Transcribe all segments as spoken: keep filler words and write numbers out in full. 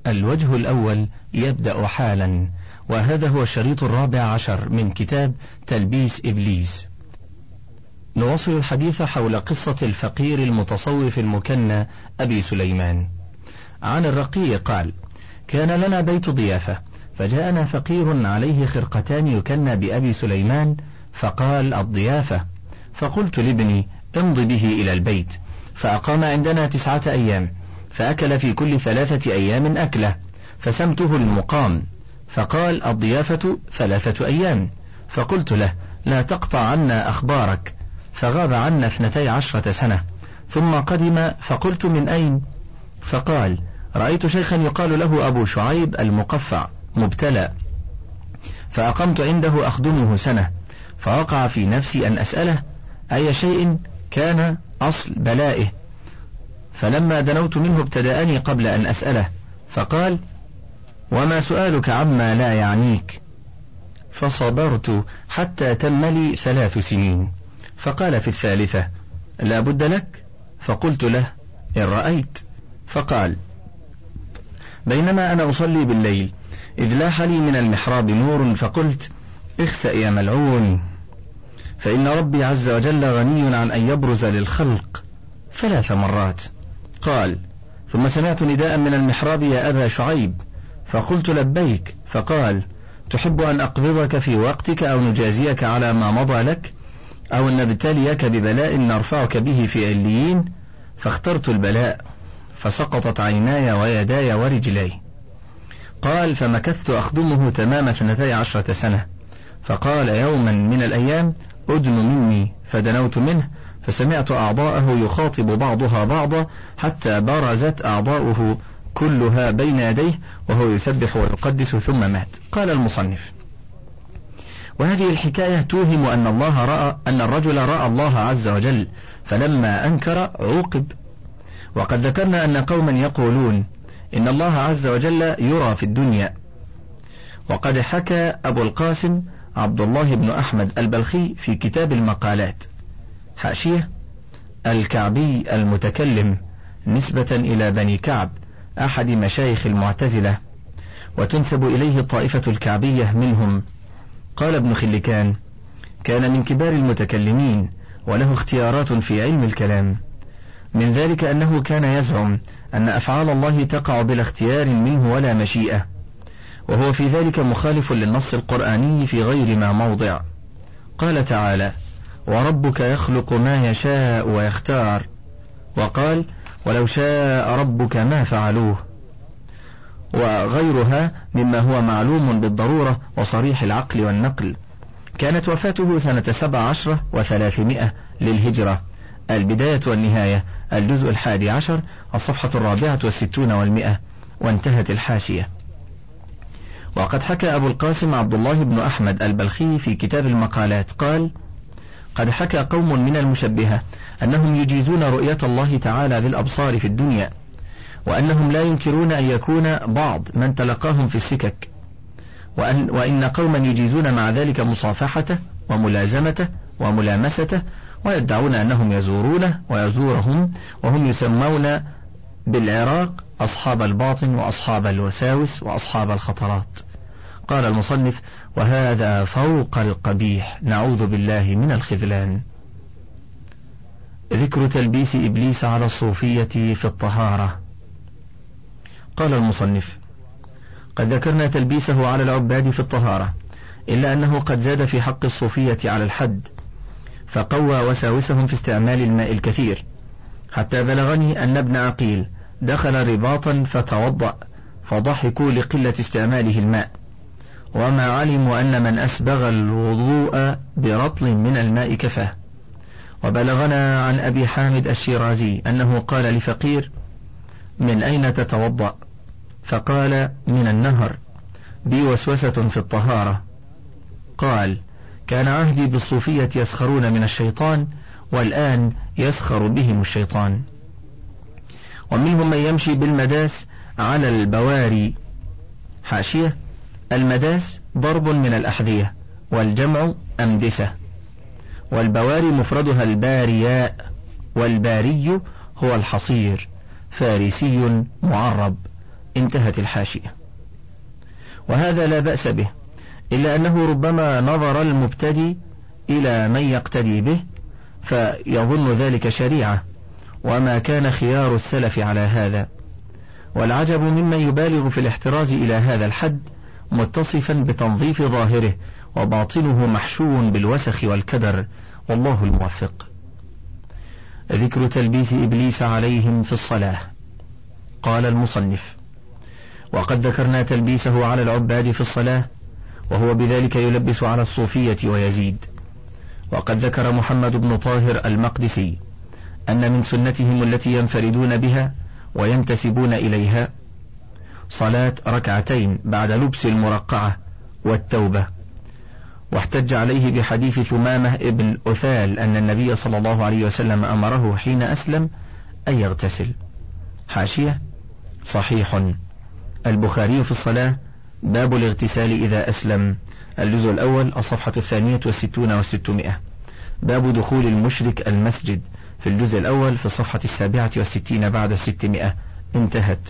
الوجه الأول يبدأ حالا، وهذا هو الشريط الرابع عشر من كتاب تلبيس إبليس. نواصل الحديث حول قصة الفقير المتصوف المكنى أبي سليمان. عن الرقي قال: كان لنا بيت ضيافة، فجاءنا فقير عليه خرقتان يكنى بأبي سليمان، فقال: الضيافة. فقلت لابني: امض به إلى البيت. فأقام عندنا تسعة أيام، فأكل في كل ثلاثة أيام أكلة، فسمته المقام. فقال: الضيافة ثلاثة أيام. فقلت له: لا تقطع عنا أخبارك. فغاب عنا اثنتي عشرة سنة، ثم قدم. فقلت: من أين؟ فقال: رأيت شيخا يقال له أبو شعيب المقفع مبتلى، فأقمت عنده أخدمه سنة، فوقع في نفسي أن أسأله أي شيء كان أصل بلائه، فلما دنوت منه ابتدأني قبل أن أسأله، فقال: وما سؤالك عما لا يعنيك؟ فصبرت حتى تم لي ثلاث سنين. فقال في الثالثة: لا بد لك؟ فقلت له: إن رأيت. فقال: بينما أنا أصلي بالليل إذ لاح لي من المحراب نور، فقلت: اخسأ يا ملعون، فإن ربي عز وجل غني عن أن يبرز للخلق ثلاث مرات. قال: ثم سمعت نداء من المحراب: يا أبا شعيب. فقلت: لبيك. فقال: تحب أن أقبضك في وقتك، أو نجازيك على ما مضى لك، أو أن نبتليك ببلاء نرفعك به في عليين؟ فاخترت البلاء، فسقطت عيناي ويداي ورجلاي. قال: فمكثت أخدمه تمام اثنتي عشرة سنة. فقال يوما من الأيام: أدن مني. فدنوت منه، فسمعت أعضاءه يخاطب بعضها بعضا، حتى برزت أعضاؤه كلها بين يديه وهو يسبح ويقدس، ثم مات. قال المصنف: وهذه الحكاية توهم أن الله رأى أن الرجل رأى الله عز وجل، فلما أنكر عوقب. وقد ذكرنا أن قوما يقولون إن الله عز وجل يرى في الدنيا. وقد حكى أبو القاسم عبد الله بن أحمد البلخي في كتاب المقالات حاشية: الكعبي المتكلم نسبة إلى بني كعب أحد مشايخ المعتزلة، وتنسب إليه الطائفة الكعبية منهم. قال ابن خلكان: كان من كبار المتكلمين، وله اختيارات في علم الكلام، من ذلك أنه كان يزعم أن أفعال الله تقع بلا اختيار منه ولا مشيئة، وهو في ذلك مخالف للنص القرآني في غير ما موضع. قال تعالى: وربك يخلق ما يشاء ويختار. وقال: ولو شاء ربك ما فعلوه، وغيرها مما هو معلوم بالضرورة وصريح العقل والنقل. كانت وفاته سنة سبع عشرة وثلاثمائة للهجرة. البداية والنهاية، الجزء الحادي عشر، الصفحة الرابعة والستون والمئة. وانتهت الحاشية. وقد حكى أبو القاسم عبد الله بن أحمد البلخي في كتاب المقالات قال: قد حكى قوم من المشبهة أنهم يجيزون رؤية الله تعالى بالأبصار في الدنيا، وأنهم لا ينكرون أن يكون بعض من تلقاهم في السكك، وأن, وإن قوما يجيزون مع ذلك مصافحته وملازمته وملامسته، ويدعون أنهم يزورونه ويزورهم، وهم يسمون بالعراق أصحاب الباطن وأصحاب الوساوس وأصحاب الخطرات. قال المصنف: وهذا فوق القبيح، نعوذ بالله من الخذلان. ذكر تلبيس إبليس على الصوفية في الطهارة. قال المصنف: قد ذكرنا تلبيسه على العباد في الطهارة، إلا أنه قد زاد في حق الصوفية على الحد، فقوى وساوسهم في استعمال الماء الكثير، حتى بلغني أن ابن عقيل دخل رباطا فتوضأ، فضحكوا لقلة استعماله الماء، وما علموا أن من أسبغ الوضوء برطل من الماء كفاه. وبلغنا عن أبي حامد الشيرازي أنه قال لفقير: من أين تتوضأ؟ فقال: من النهر، بي وسوسة في الطهارة. قال: كان عهدي بالصوفية يسخرون من الشيطان، والآن يسخر بهم الشيطان. ومنهم من يمشي بالمداس على البواري. حاشية: المداس ضرب من الأحذية، والجمع أمدسة، والبواري مفردها البارياء، والباري هو الحصير، فارسي معرب، انتهت الحاشية. وهذا لا بأس به، إلا أنه ربما نظر المبتدي إلى من يقتدي به فيظن ذلك شريعة، وما كان خيار السلف على هذا. والعجب ممن يبالغ في الاحتراز إلى هذا الحد، متصفا بتنظيف ظاهره وباطنه محشو بالوسخ والكدر، والله الموفق. ذكر تلبيس إبليس عليهم في الصلاة. قال المصنف: وقد ذكرنا تلبيسه على العباد في الصلاة، وهو بذلك يلبس على الصوفية ويزيد. وقد ذكر محمد بن طاهر المقدسي أن من سنتهم التي ينفردون بها وينتسبون إليها صلاة ركعتين بعد لبس المرقعة والتوبة، واحتج عليه بحديث ثمامة ابن أثال أن النبي صلى الله عليه وسلم أمره حين أسلم أن يغتسل. حاشية: صحيح. البخاري في الصلاة، باب الاغتسال إذا أسلم، الجزء الأول الصفحة الثانية والستون والستمائة. باب دخول المشرك المسجد، في الجزء الأول في الصفحة السابعة والستين بعد الستمائة. انتهت.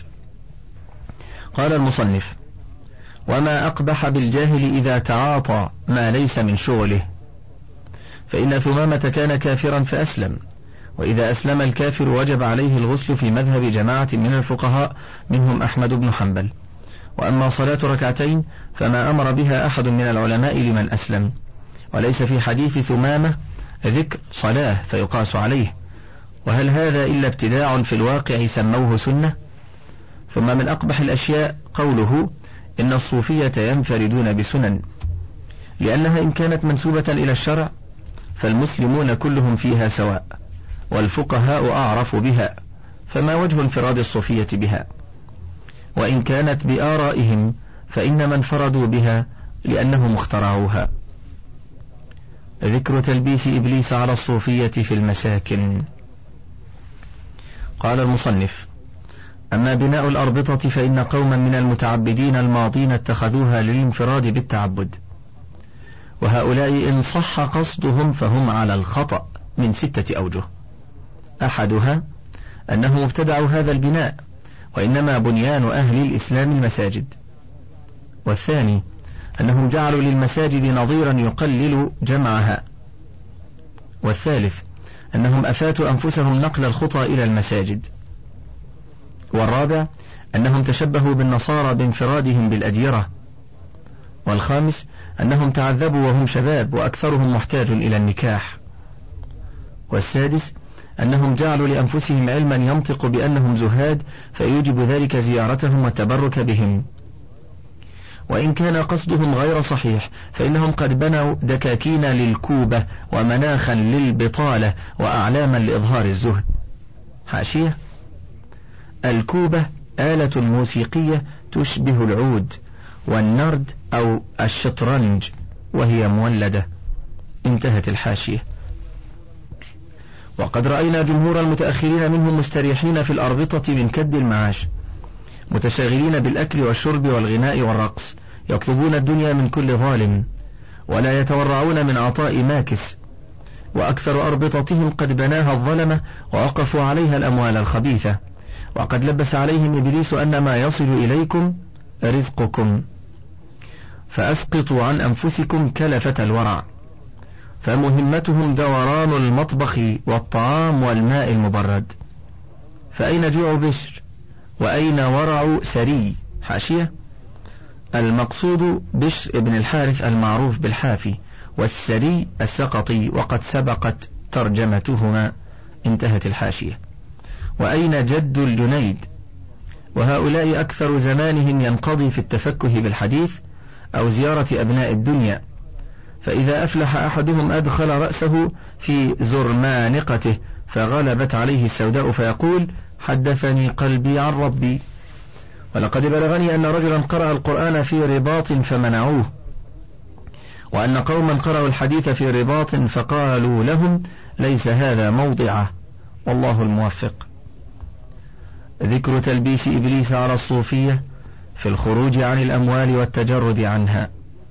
قال المصنف: وما أقبح بالجاهل إذا تعاطى ما ليس من شغله، فإن ثمامة كان كافرا فأسلم، وإذا أسلم الكافر وجب عليه الغسل في مذهب جماعة من الفقهاء منهم أحمد بن حنبل. وأما صلاة ركعتين فما أمر بها أحد من العلماء لمن أسلم، وليس في حديث ثمامة ذكر صلاة فيقاس عليه، وهل هذا إلا ابتداع في الواقع سموه سنة؟ ثم من أقبح الأشياء قوله إن الصوفية ينفردون بسنن، لأنها إن كانت منسوبة إلى الشرع فالمسلمون كلهم فيها سواء، والفقهاء أعرف بها، فما وجه انفراد الصوفية بها؟ وإن كانت بآرائهم فإنما انفردوا بها لأنهم اخترعوها. ذكر تلبيس إبليس على الصوفية في المساكن. قال المصنف: أما بناء الأربطة فإن قوما من المتعبدين الماضين اتخذوها للانفراد بالتعبد، وهؤلاء إن صح قصدهم فهم على الخطأ من ستة أوجه. أحدها أنهم ابتدعوا هذا البناء، وإنما بنيان أهل الإسلام المساجد. والثاني أنهم جعلوا للمساجد نظيرا يقلل جمعها. والثالث أنهم أفاتوا أنفسهم نقل الخطى إلى المساجد. والرابع أنهم تشبهوا بالنصارى بانفرادهم بالأديرة. والخامس أنهم تعذبوا وهم شباب وأكثرهم محتاج إلى النكاح. والسادس أنهم جعلوا لأنفسهم علما ينطق بأنهم زهاد فيوجب ذلك زيارتهم والتبرك بهم. وإن كان قصدهم غير صحيح فإنهم قد بنوا دكاكين للكوبة ومناخا للبطالة وأعلاما لإظهار الزهد. حاشية: الكوبة آلة موسيقية تشبه العود، والنرد أو الشطرنج، وهي مولدة. انتهت الحاشية. وقد رأينا جمهور المتأخرين منهم مستريحين في الأربطة من كد المعاش، متشاغلين بالأكل والشرب والغناء والرقص، يطلبون الدنيا من كل ظالم، ولا يتورعون من عطاء ماكس. وأكثر أربطتهم قد بناها الظلمة ووقفوا عليها الأموال الخبيثة. وقد لبس عليهم إبليس أن ما يصل إليكم رزقكم، فأسقطوا عن أنفسكم كلفة الورع. فمهمتهم دوران المطبخ والطعام والماء المبرد. فأين جوع بشر وأين ورع سري؟ حاشية: المقصود بشر ابن الحارث المعروف بالحافي، والسري السقطي، وقد سبقت ترجمتهما. انتهت الحاشية. وأين جد الجنيد؟ وهؤلاء أكثر زمانهم ينقضي في التفكه بالحديث أو زيارة أبناء الدنيا، فإذا أفلح أحدهم أدخل رأسه في زرمانقته فغلبت عليه السوداء فيقول: حدثني قلبي عن ربي. ولقد بلغني أن رجلا قرأ القرآن في رباط فمنعوه، وأن قوما قرأوا الحديث في رباط فقالوا لهم: ليس هذا موضعه، والله الموفق. ذكر تلبيس إبليس على الصوفية في الخروج عن الأموال والتجرد عنها.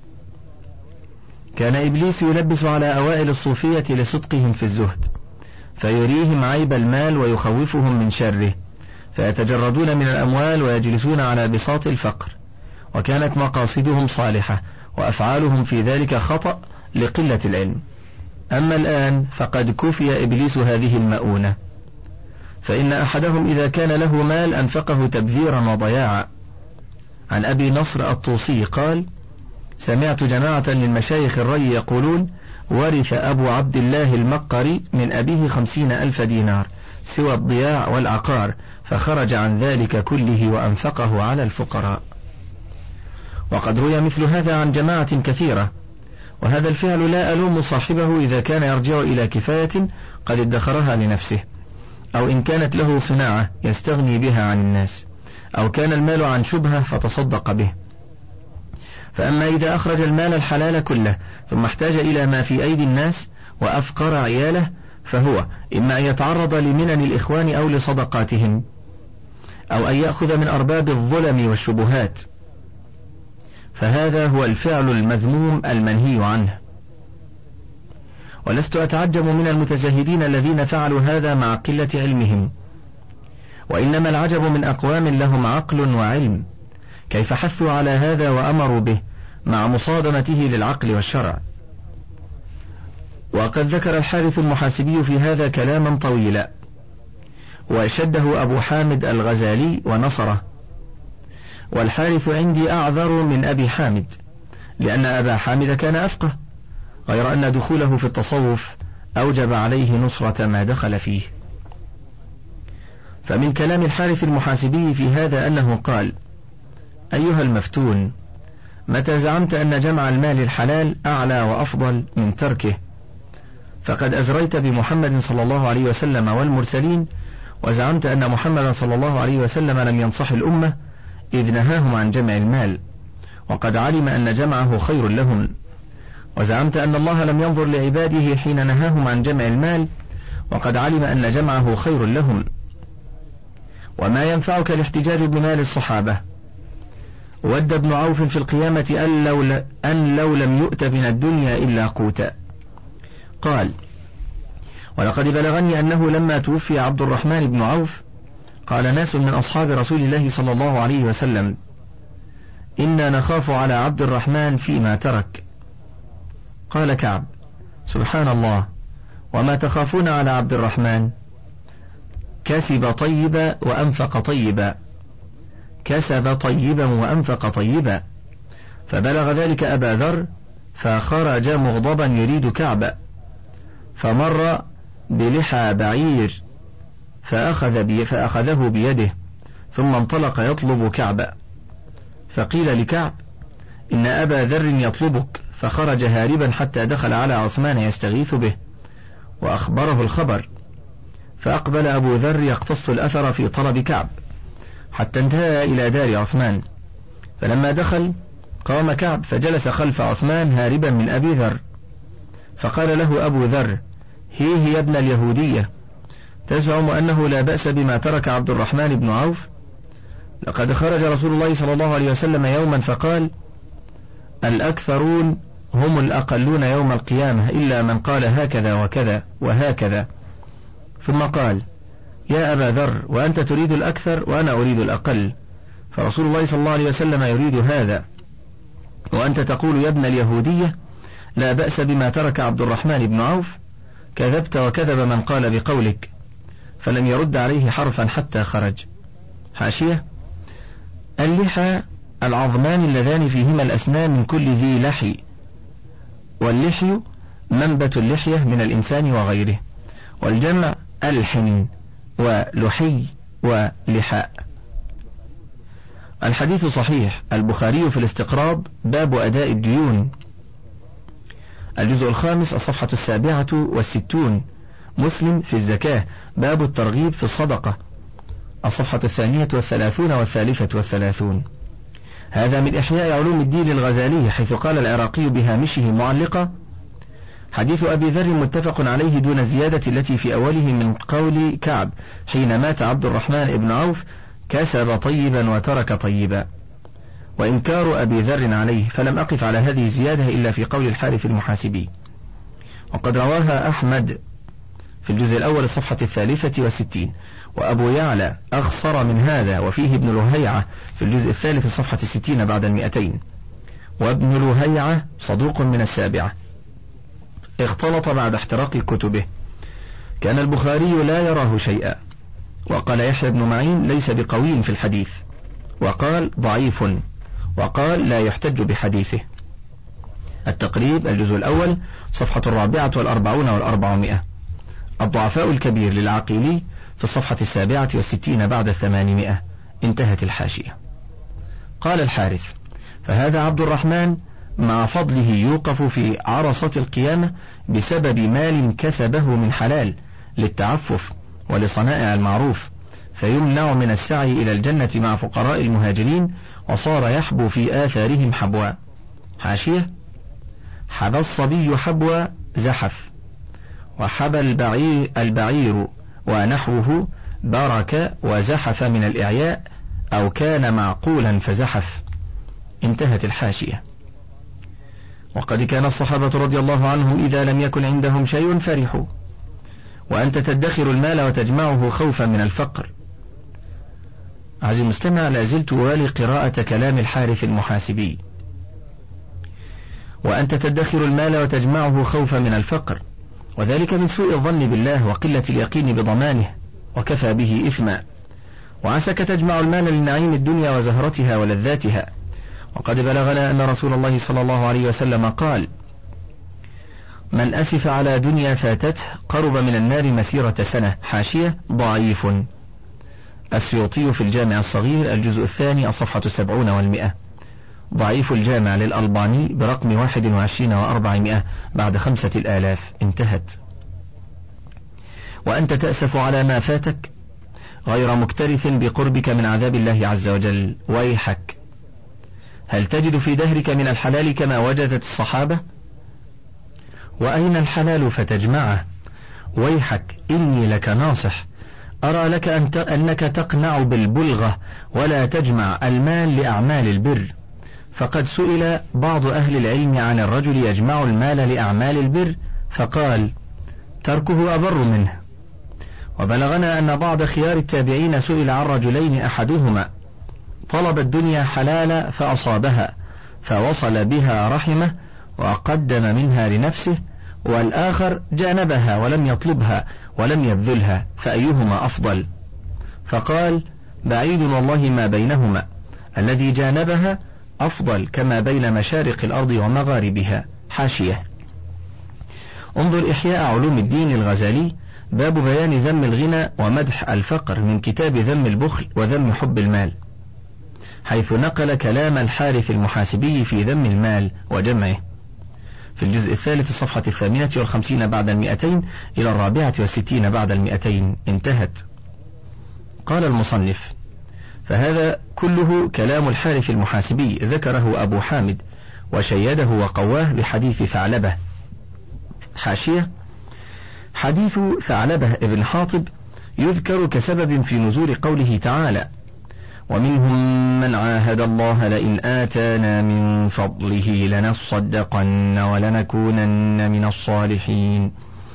كان إبليس يلبس على أوائل الصوفية لصدقهم في الزهد، فيريهم عيب المال ويخوفهم من شره، فيتجردون من الأموال ويجلسون على بساط الفقر، وكانت مقاصدهم صالحة وأفعالهم في ذلك خطأ لقلة العلم. أما الآن فقد كفي إبليس هذه المؤونة، فإن أحدهم إذا كان له مال أنفقه تبذيرا وضياعا. عن أبي نصر الطوسي قال: سمعت جماعة من مشايخ الري يقولون: ورث أبو عبد الله المقري من أبيه خمسين ألف دينار سوى الضياع والعقار، فخرج عن ذلك كله وأنفقه على الفقراء. وقد روي مثل هذا عن جماعة كثيرة، وهذا الفعل لا ألوم صاحبه إذا كان يرجع إلى كفاية قد ادخرها لنفسه، أو إن كانت له صناعة يستغني بها عن الناس، أو كان المال عن شبهة فتصدق به. فأما إذا أخرج المال الحلال كله ثم احتاج إلى ما في أيدي الناس وأفقر عياله، فهو إما أن يتعرض لمنن الإخوان أو لصدقاتهم، أو أن يأخذ من أرباب الظلم والشبهات، فهذا هو الفعل المذموم المنهي عنه. ولست أتعجب من المتزهدين الذين فعلوا هذا مع قلة علمهم، وإنما العجب من أقوام لهم عقل وعلم كيف حثوا على هذا وأمروا به مع مصادمته للعقل والشرع. وقد ذكر الحارث المحاسبي في هذا كلاما طويلا، وشده أبو حامد الغزالي ونصره. والحارث عندي أعذر من أبي حامد، لأن أبا حامد كان أفقه، غير أن دخوله في التصوف أوجب عليه نصرة ما دخل فيه. فمن كلام الحارث المحاسبي في هذا أنه قال: أيها المفتون، متى زعمت أن جمع المال الحلال أعلى وأفضل من تركه، فقد أزريت بمحمد صلى الله عليه وسلم والمرسلين، وزعمت أن محمد صلى الله عليه وسلم لم ينصح الأمة إذ نهاهم عن جمع المال، وقد علم أن جمعه خير لهم. وزعمت أن الله لم ينظر لعباده حين نهاهم عن جمع المال، وقد علم أن جمعه خير لهم. وما ينفعك الاحتجاج بمال الصحابة. ود ابن عوف في القيامة أن لو, أن لو لم يؤت من الدنيا إلا قوتا. قال: ولقد بلغني أنه لما توفي عبد الرحمن بن عوف قال ناس من أصحاب رسول الله صلى الله عليه وسلم: إنا نخاف على عبد الرحمن فيما ترك. قال كعب: سبحان الله، وما تخافون على عبد الرحمن؟ كسب طيبا وأنفق طيبا، كسب طيبا وأنفق طيبا. فبلغ ذلك أبا ذر فخرج مغضبا يريد كعبا، فمر بلحى بعير فأخذ بي فأخذه بيده، ثم انطلق يطلب كعبا، فقيل لكعب: إن أبا ذر يطلبك، فخرج هاربا حتى دخل على عثمان يستغيث به، وأخبره الخبر، فأقبل أبو ذر يقتص الأثر في طلب كعب حتى انتهى إلى دار عثمان. فلما دخل قام كعب فجلس خلف عثمان هاربا من أبي ذر، فقال له أبو ذر: هي هي ابن اليهودية، تزعم أنه لا بأس بما ترك عبد الرحمن بن عوف؟ لقد خرج رسول الله صلى الله عليه وسلم يوما فقال: الأكثرون هم الأقلون يوم القيامة إلا من قال هكذا وكذا وهكذا. ثم قال: يا أبا ذر، وأنت تريد الأكثر وأنا أريد الأقل، فرسول الله صلى الله عليه وسلم يريد هذا، وأنت تقول يا ابن اليهودية لا بأس بما ترك عبد الرحمن بن عوف. كذبت وكذب من قال بقولك. فلم يرد عليه حرفا حتى خرج. حاشية: اللحى العظمان اللذان فيهما الأسنان من كل ذي لحي، واللحي منبت اللحية من الإنسان وغيره، والجمع ألحن ولحي ولحاء. الحديث صحيح. البخاري في الاستقراض باب أداء الديون، الجزء الخامس الصفحة السابعة والستون. مسلم في الزكاة باب الترغيب في الصدقة، الصفحة الثانية والثلاثون والثالثة والثلاثون. هذا من إحياء علوم الدين الغزالي، حيث قال العراقي بهامشه معلقة: حديث أبي ذر متفق عليه دون الزيادة التي في أوله من قول كعب حين مات عبد الرحمن بن عوف: كسب طيبا وترك طيبا. وإنكار أبي ذر عليه، فلم أقف على هذه الزيادة إلا في قول الحارث المحاسبي. وقد رواها أحمد في الجزء الأول الصفحة الثالثة والستين. وأبو يعلى أخصر من هذا وفيه ابن لهيعة في الجزء الثالث الصفحة الستين بعد المئتين. وابن لهيعة صدوق من السابعة، اختلط بعد احتراق كتبه، كان البخاري لا يراه شيئا. وقال يحيى بن معين ليس بقوي في الحديث، وقال ضعيف، وقال لا يحتج بحديثه. التقريب الجزء الأول صفحة الرابعة والأربعون والأربعمائة. الضعفاء الكبير للعقيلي في الصفحة السابعة والستين بعد الثمانمائة. انتهت الحاشية. قال الحارث: فهذا عبد الرحمن مع فضله يوقف في عرصة القيامة بسبب مال كسبه من حلال للتعفف ولصنائع المعروف، فيمنع من السعي إلى الجنة مع فقراء المهاجرين، وصار يحبو في آثارهم حبوا. حاشية: حبى الصبي حبوا زحف، وحبى البعير, البعير ونحوه برك وزحف من الإعياء، أو كان معقولا فزحف. انتهت الحاشية. وقد كان الصحابة رضي الله عنهم إذا لم يكن عندهم شيء فرحوا. وأنت تدخر المال وتجمعه خوفا من الفقر. عزيزي المستمع، لازلت والي قراءة كلام الحارث المحاسبي. وأنت تدخر المال وتجمعه خوفا من الفقر، وذلك من سوء الظن بالله وقلة اليقين بضمانه، وكفى به إثما. وعسك تجمع المال لنعيم الدنيا وزهرتها ولذاتها. وقد بلغنا أن رسول الله صلى الله عليه وسلم قال: من أسف على دنيا فاتته قرب من النار مسيرة سنة. حاشية: ضعيف. السيوطي في الجامع الصغير الجزء الثاني الصفحة السبعون والمئة. ضعيف الجامع للألباني برقم واحد وعشرين وأربعمائة بعد خمسة الآلاف. انتهت. وأنت تأسف على ما فاتك غير مكترث بقربك من عذاب الله عز وجل. ويحك، هل تجد في دهرك من الحلال كما وجدت الصحابة؟ وأين الحلال فتجمعه؟ ويحك، إني لك ناصح، أرى لك أن ت... أنك تقنع بالبلغة ولا تجمع المال لأعمال البر. فقد سئل بعض أهل العلم عن الرجل يجمع المال لأعمال البر، فقال: تركه أبر منه. وبلغنا أن بعض خيار التابعين سئل عن رجلين، أحدهما طلب الدنيا حلال فأصابها فوصل بها رحمه وقدم منها لنفسه، والآخر جانبها ولم يطلبها ولم يبذلها، فأيهما أفضل؟ فقال: بعيد والله ما بينهما، الذي جانبها أفضل كما بين مشارق الأرض ومغاربها. حاشية: انظر إحياء علوم الدين الغزالي، باب بيان ذم الغنى ومدح الفقر، من كتاب ذم البخل وذم حب المال، حيث نقل كلام الحارث المحاسبي في ذم المال وجمعه، في الجزء الثالث الصفحة الثامنة والخمسين بعد المئتين إلى الرابعة والستين بعد المئتين. انتهت. قال المصنف: فهذا كله كلام الحارث المحاسبي، ذكره أبو حامد وشيده وقواه بحديث ثعلبة. حاشية: حديث ثعلبة ابن حاطب يذكر كسبب في نزول قوله تعالى: ومنهم من عاهد الله لئن آتانا من فضله لنصدقن ولنكونن من الصالحين،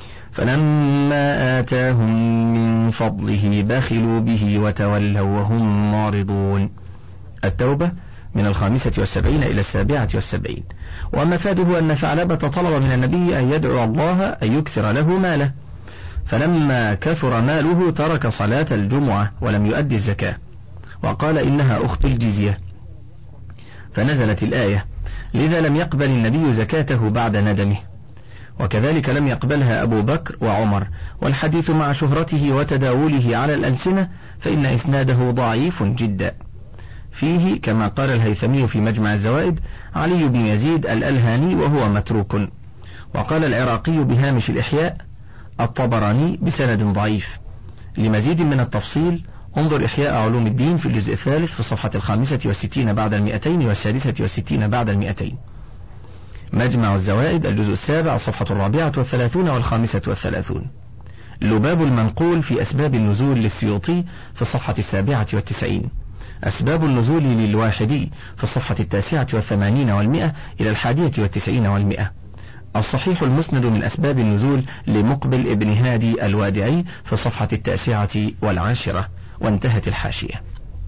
فلما آتاهم من فضله بخلوا به وتولوا وهم معرضون. التوبة من الخامسة والسبعين إلى السابعة والسبعين. ومفاده أن ثعلبة طلب من النبي أن يدعو الله أن يكثر له ماله، فلما كثر ماله ترك صلاة الجمعة ولم يؤدي الزكاة، وقال إنها أخت الجزية، فنزلت الآية: لذا لم يقبل النبي زكاته بعد ندمه، وكذلك لم يقبلها أبو بكر وعمر. والحديث مع شهرته وتداوله على الألسنة فإن إسناده ضعيف جدا. فيه كما قال الهيثمي في مجمع الزوائد علي بن يزيد الألهاني وهو متروك. وقال العراقي بهامش الإحياء: الطبراني بسند ضعيف. لمزيد من التفصيل انظر إحياء علوم الدين في الجزء الثالث في الصفحة الخامسة والستين بعد المئتين والسادسة والستين بعد المئتين. مجمع الزوائد الجزء السابع الصفحة الرابعة والثلاثون والخامسة والثلاثون. لباب المنقول في أسباب النزول للسيوطي في الصفحة السابعة والتسعين. أسباب النزول للواحدي في الصفحة التاسعة والثمانين والمئة إلى الحادية والتسعين والمئة. الصحيح المسند من أسباب النزول لمقبل ابن هادي الوادعي في الصفحة التاسعة والعاشرة، وانتهت الحاشية.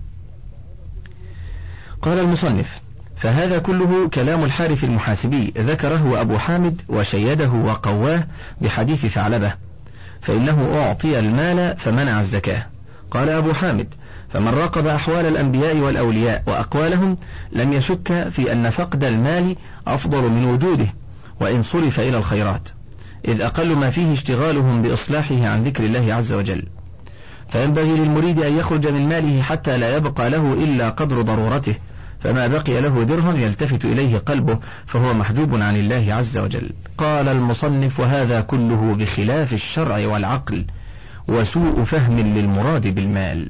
قال المصنف: فهذا كله كلام الحارث المحاسبي ذكره أبو حامد وشيده وقواه بحديث ثعلبة، فإنه أعطي المال فمنع الزكاة. قال أبو حامد: فمن راقب أحوال الأنبياء والأولياء وأقوالهم لم يشك في أن فقد المال أفضل من وجوده وإن صرف إلى الخيرات، إذ أقل ما فيه اشتغالهم بإصلاحه عن ذكر الله عز وجل، فينبغي للمريد أن يخرج من ماله حتى لا يبقى له إلا قدر ضرورته، فما بقي له درهم يلتفت إليه قلبه فهو محجوب عن الله عز وجل. قال المصنف: وهذا كله بخلاف الشرع والعقل وسوء فهم للمراد بالمال.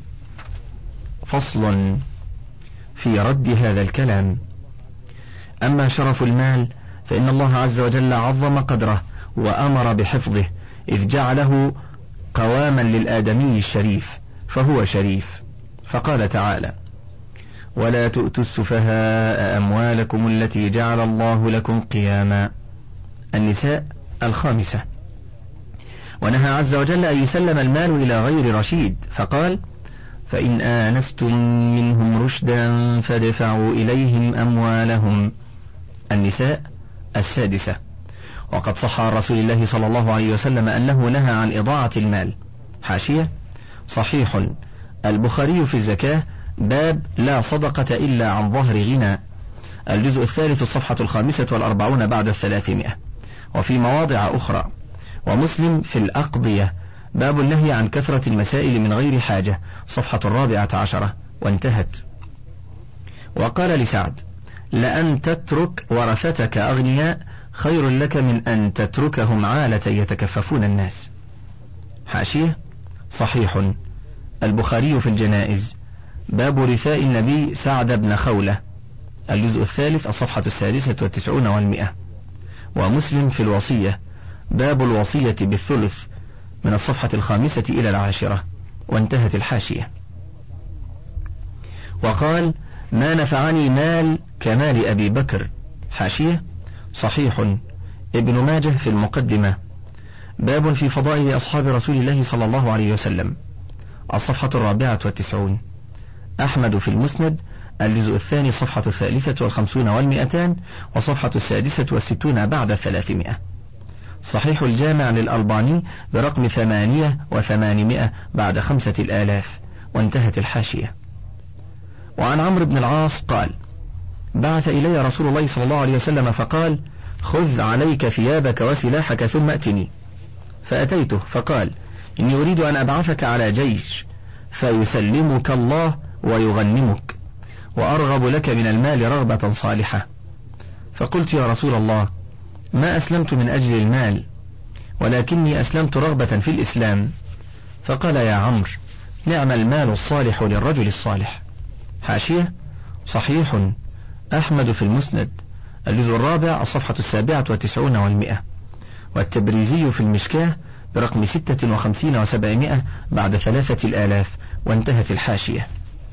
فصل في رد هذا الكلام. أما شرف المال فإن الله عز وجل عظم قدره وأمر بحفظه، إذ جعله قواما للآدمي الشريف فهو شريف، فقال تعالى: ولا تؤتوا السفهاء أموالكم التي جعل الله لكم قياما. النساء الخامسة. ونهى عز وجل أن يسلم المال إلى غير رشيد، فقال: فإن آنستم منهم رشدا فادفعوا إليهم أموالهم. النساء السادسة. وقد صح عن رسول الله صلى الله عليه وسلم أنه نهى عن إضاعة المال. حاشية: صحيح البخاري في الزكاة، باب لا صدقة إلا عن ظهر غنى، الجزء الثالث الصفحة الخامسة والأربعون بعد الثلاثمائة، وفي مواضع أخرى. ومسلم في الأقضية، باب النهي عن كثرة المسائل من غير حاجة، صفحة الرابعة عشرة، وانتهت. وقال لسعد: لأن تترك ورثتك أغنياء خير لك من أن تتركهم عالة يتكففون الناس. حاشية: صحيح البخاري في الجنائز، باب رثاء النبي سعد بن خولة، الجزء الثالث الصفحة السادسة والتسعون والمئة. ومسلم في الوصية، باب الوصية بالثلث، من الصفحة الخامسة إلى العاشرة، وانتهت الحاشية. وقال: ما نفعني مال كمال أبي بكر. حاشية: صحيح ابن ماجه في المقدمة، باب في فضائل أصحاب رسول الله صلى الله عليه وسلم، الصفحة الرابعة والتسعون. أحمد في المسند، الجزء الثاني الصفحة الثالثة والخمسون والمئتان، وصفحة السادسة والستون بعد الثلاثمائة. صحيح الجامع للألباني برقم ثمانية وثمانمائة بعد خمسة الآلاف، وانتهت الحاشية. وعن عمرو بن العاص قال: بعث إلي رسول الله صلى الله عليه وسلم فقال: خذ عليك ثيابك وسلاحك ثم أتني. فأتيته فقال: إني أريد أن أبعثك على جيش فيسلمك الله ويغنمك، وأرغب لك من المال رغبة صالحة. فقلت: يا رسول الله، ما أسلمت من أجل المال، ولكني أسلمت رغبة في الإسلام. فقال: يا عمرو، نعم المال الصالح للرجل الصالح. حاشية: صحيح أحمد في المسند، الجزء الرابع الصفحة السابعة والتسعون والمئة، والتبريزي في المشكاة برقم ستة وخمسين وسبعمائة بعد ثلاثة الآلاف، وانتهت الحاشية.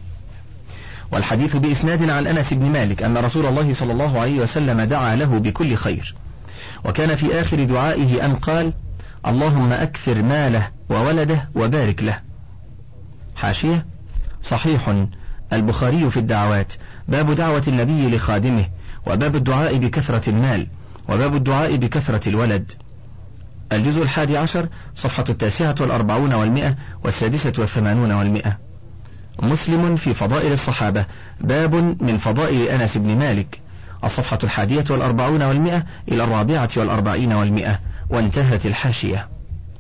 والحديث بإسناد عن أنس بن مالك أن رسول الله صلى الله عليه وسلم دعا له بكل خير، وكان في آخر دعائه أن قال: اللهم أكثر ماله وولده وبارك له. حاشية: صحيح البخاري في الدعوات، باب دعوة النبي لخادمه، وباب الدعاء بكثرة المال، وباب الدعاء بكثرة الولد، الجزء الحادي عشر صفحة التاسعة والأربعون والمئة والسادسة والثمانون والمئة. مسلم في فضائل الصحابة، باب من فضائل أنس بن مالك، الصفحة الحادية والأربعون والمئة إلى الرابعة والأربعين والمئة، وانتهت الحاشية.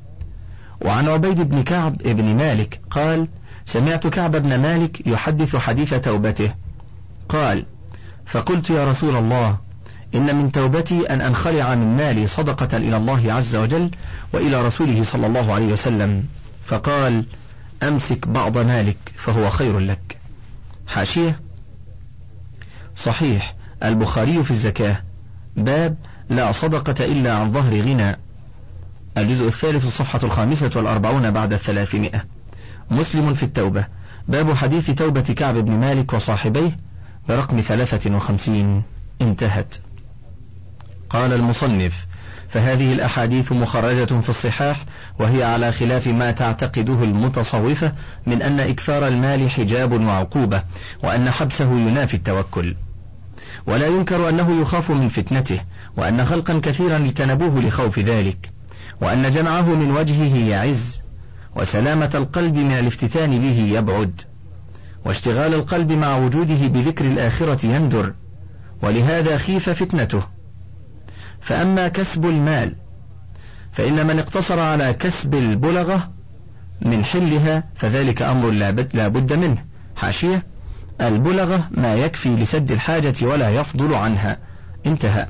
وعن عبيد بن كعب بن مالك قال: سمعت كعب بن مالك يحدث حديث توبته، قال: فقلت: يا رسول الله، إن من توبتي أن أنخلع من مالي صدقة إلى الله عز وجل وإلى رسوله صلى الله عليه وسلم. فقال: أمسك بعض مالك فهو خير لك. حاشية: صحيح البخاري في الزكاة، باب لا صدقة إلا عن ظهر غنى، الجزء الثالث الصفحة الخامسة والأربعون بعد الثلاثمائة. مسلم في التوبة، باب حديث توبة كعب بن مالك وصاحبيه برقم ثلاثة وخمسين، انتهت. قال المصنف: فهذه الأحاديث مخرجة في الصحاح، وهي على خلاف ما تعتقده المتصوفة من أن إكثار المال حجاب وعقوبة، وأن حبسه ينافي التوكل. ولا ينكر أنه يخاف من فتنته، وأن خلقا كثيرا اجتنبوه لخوف ذلك، وأن جمعه من وجهه يعز، وسلامة القلب من الافتتان به يبعد، واشتغال القلب مع وجوده بذكر الآخرة يندر، ولهذا خيف فتنته. فأما كسب المال فإن من اقتصر على كسب البلغة من حلها فذلك أمر لا بد منه. حاشية: البلغة ما يكفي لسد الحاجة ولا يفضل عنها. انتهى.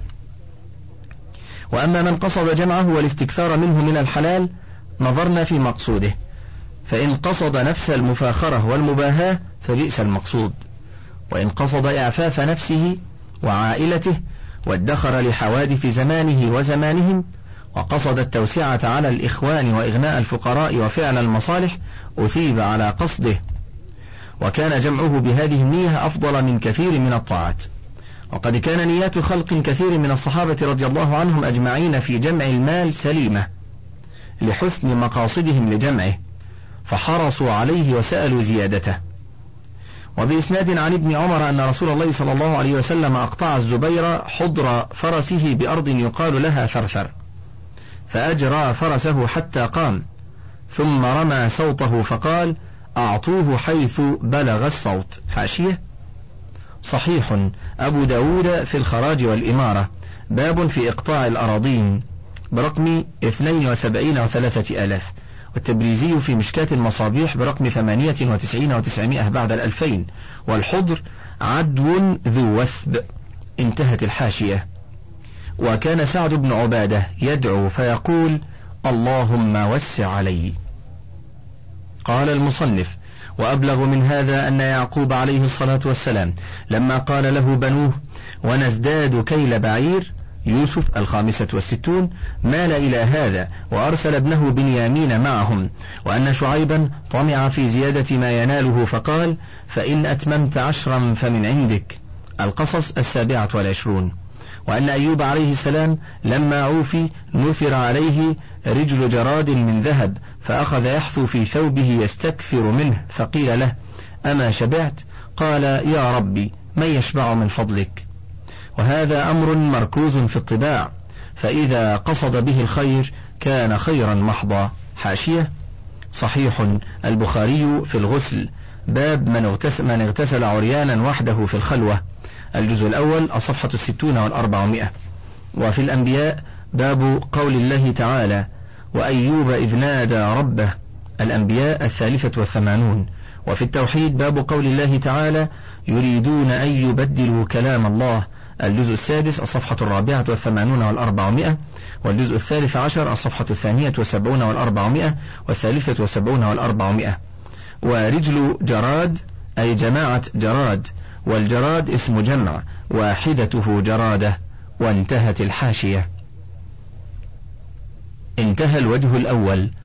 وأما من قصد جمعه والاستكثار منه من الحلال نظرنا في مقصوده، فإن قصد نفس المفاخرة والمباهاة فبئس المقصود، وإن قصد إعفاف نفسه وعائلته وادخر لحوادث زمانه وزمانهم، وقصد التوسعة على الإخوان وإغناء الفقراء وفعل المصالح أثيب على قصده، وكان جمعه بهذه النية أفضل من كثير من الطاعات. وقد كان نيات خلق كثير من الصحابة رضي الله عنهم أجمعين في جمع المال سليمة لحسن مقاصدهم لجمعه، فحرصوا عليه وسألوا زيادته. وبإسناد عن ابن عمر أن رسول الله صلى الله عليه وسلم أقطع الزبير حضر فرسه بأرض يقال لها ثرثر، فأجرى فرسه حتى قام، ثم رمى صوته فقال: أعطوه حيث بلغ الصوت. حاشية: صحيح. أبو داود في الخراج والإمارة، باب في إقطاع الأراضين، برقم اثنين وسبعين وثلاثة آلاف. والتبريزي في مشكاة المصابيح برقم ثمانية وتسعين وتسعمائة بعد الألفين. والحضر عدو ذو وثب. انتهت الحاشية. وكان سعد بن عبادة يدعو فيقول: اللهم وسع علي. قال المصنف: وأبلغ من هذا أن يعقوب عليه الصلاة والسلام لما قال له بنوه: ونزداد كيل بعير، يوسف الخامسة والستون، مال إلى هذا وأرسل ابنه بنيامين معهم، وأن شعيبا طمع في زيادة ما يناله فقال: فإن أتممت عشرا فمن عندك. القصص السابعة والعشرون. وأن أيوب عليه السلام لما عوفي نثر عليه رجل جراد من ذهب، فأخذ يحثو في ثوبه يستكثر منه، فقيل له: أما شبعت؟ قال: يا ربي من يشبع من فضلك. وهذا أمر مركوز في الطباع، فإذا قصد به الخير كان خيرا محضا. حاشية: صحيح. البخاري في الغسل، باب من اغتسل, من اغتسل عريانا وحده في الخلوة، الجزء الأول الصفحة الستون والأربعمائة. وفي الأنبياء باب قول الله تعالى: وأيوب إذ نادى ربه، الأنبياء الثالثة والثمانون. وفي التوحيد باب قول الله تعالى: يريدون أن يبدلوا كلام الله، الجزء السادس الصفحة الرابعة والثمانون والأربعمائة، والجزء الثالث عشر الصفحة الثانية والسبعون والأربعمائة، والثالثة والسبعون والأربعمائة. ورجل جراد أي جماعة جراد، والجراد اسم جمع، واحدته جرادة. وانتهت الحاشية. انتهى الوجه الأول.